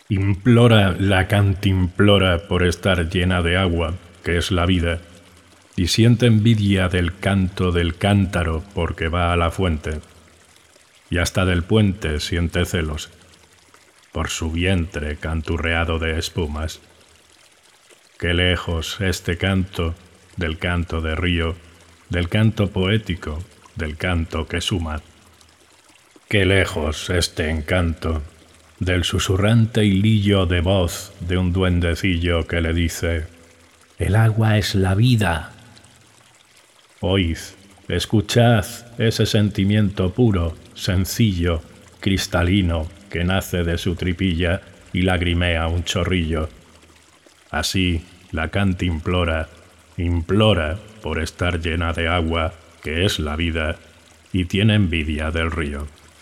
Implora la cantimplora por estar llena de agua, que es la vida, y siente envidia del canto del cántaro porque va a la fuente, y hasta del puente siente celos, por su vientre canturreado de espumas. Qué lejos este canto del canto de río, del canto poético, del canto que suma. Qué lejos este encanto del susurrante hilillo de voz de un duendecillo que le dice: el agua es la vida. Oíd, escuchad ese sentimiento puro, sencillo, cristalino, que nace de su tripilla y lagrimea un chorrillo. Así la cantimplora implora por estar llena de agua, que es la vida, y tiene envidia del río.